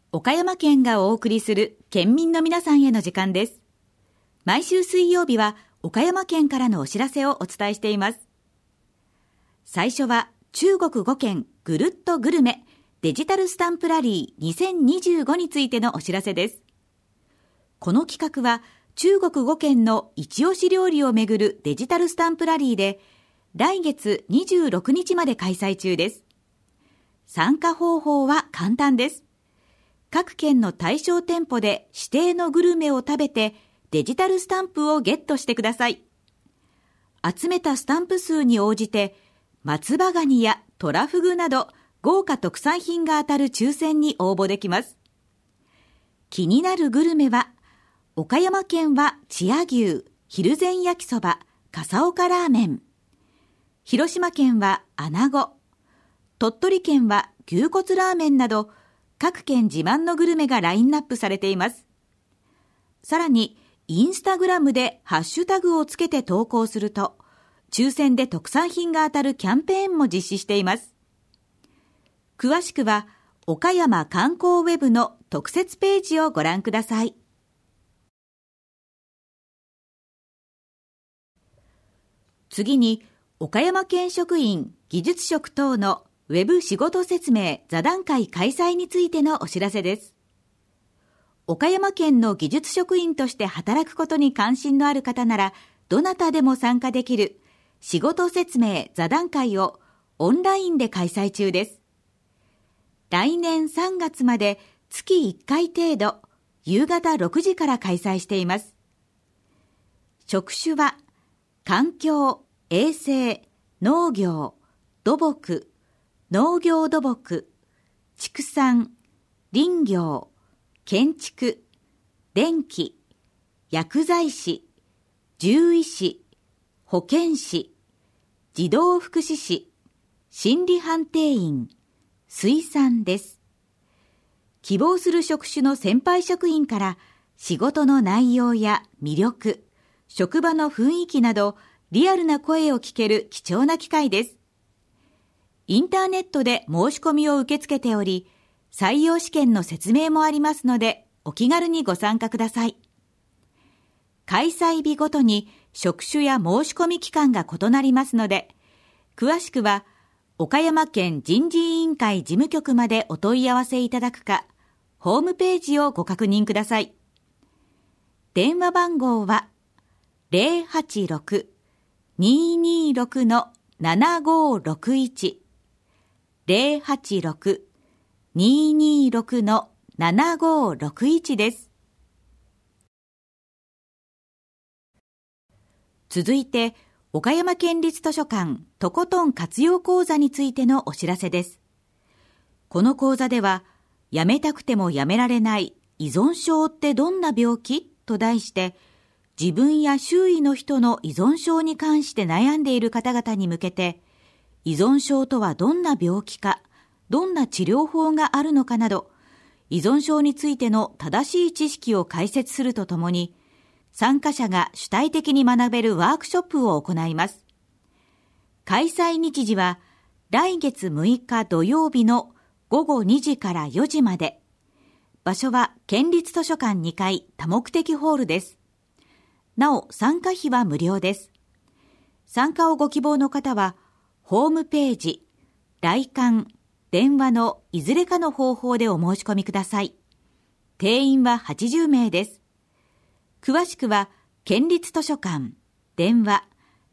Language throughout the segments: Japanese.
岡山県がお送りする県民の皆さんへの時間です。毎週水曜日は岡山県からのお知らせをお伝えしています。最初は中国5県ぐるっとグルメデジタルスタンプラリー2025についてのお知らせです。この企画は中国5県の一押し料理をめぐるデジタルスタンプラリーで来月26日まで開催中です。参加方法は簡単です。各県の対象店舗で指定のグルメを食べてデジタルスタンプをゲットしてください。集めたスタンプ数に応じて松葉ガニやトラフグなど豪華特産品が当たる抽選に応募できます。気になるグルメは岡山県は千屋牛、蒜山焼きそば、笠岡ラーメン。広島県は穴子。鳥取県は牛骨ラーメンなど各県自慢のグルメがラインナップされています。さらにインスタグラムでハッシュタグをつけて投稿すると抽選で特産品が当たるキャンペーンも実施しています。詳しくは岡山観光ウェブの特設ページをご覧ください。次に岡山県職員技術職等のウェブ仕事説明座談会開催についてのお知らせです。岡山県の技術職員として働くことに関心のある方ならどなたでも参加できる仕事説明座談会をオンラインで開催中です。来年3月まで月1回程度夕方6時から開催しています。職種は環境、衛生、農業、土木、農業土木、畜産、林業、建築、電気、薬剤師、獣医師、保健師、児童福祉士、心理判定員、水産です。希望する職種の先輩職員から仕事の内容や魅力、職場の雰囲気などリアルな声を聞ける貴重な機会です。インターネットで申し込みを受け付けており、採用試験の説明もありますので、お気軽にご参加ください。開催日ごとに職種や申し込み期間が異なりますので、詳しくは岡山県人事委員会事務局までお問い合わせいただくか、ホームページをご確認ください。電話番号は 086-226-7561 086-226-7561 です。続いて、岡山県立図書館とことん活用講座についてのお知らせです。この講座では、やめたくてもやめられない依存症ってどんな病気？と題して、自分や周囲の人の依存症に関して悩んでいる方々に向けて、依存症とはどんな病気か、どんな治療法があるのかなど、依存症についての正しい知識を解説するとともに、参加者が主体的に学べるワークショップを行います。開催日時は来月6日土曜日の午後2時から4時まで。場所は県立図書館2階多目的ホールです。なお参加費は無料です。参加をご希望の方は、ホームページ、来館、電話のいずれかの方法でお申し込みください。定員は80名です。詳しくは、県立図書館、電話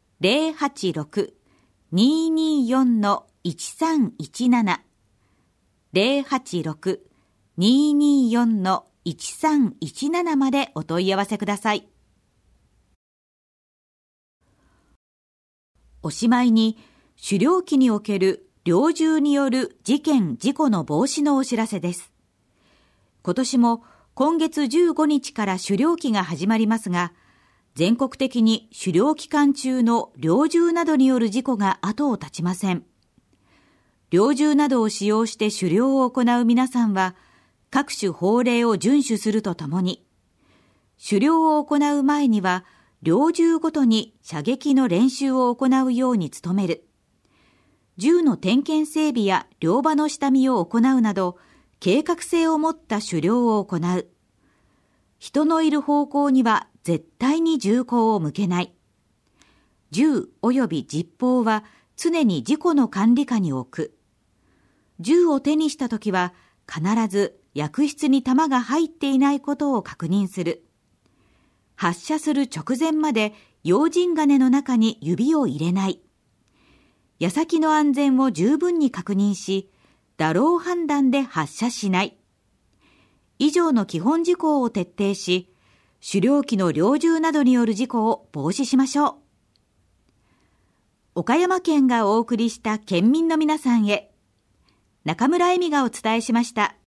086-224-1317 086-224-1317 までお問い合わせください。おしまいに、狩猟期における猟銃による事件・事故の防止のお知らせです。今年も今月15日から狩猟期が始まりますが、全国的に狩猟期間中の猟銃などによる事故が後を絶ちません。猟銃などを使用して狩猟を行う皆さんは、各種法令を遵守するとともに、狩猟を行う前には、猟銃ごとに射撃の練習を行うように努める。銃の点検整備や猟場の下見を行うなど、 計画性を持った狩猟を行う。人のいる方向には絶対に銃口を向けない。銃及び実砲は常に自己の管理下に置く。銃を手にしたときは必ず薬室に弾が入っていないことを確認する。発射する直前まで用心金の中に指を入れない。矢先の安全を十分に確認し、打漏判断で発射しない。以上の基本事項を徹底し、狩猟機の猟銃などによる事故を防止しましょう。岡山県がお送りした県民の皆さんへ、中村恵美がお伝えしました。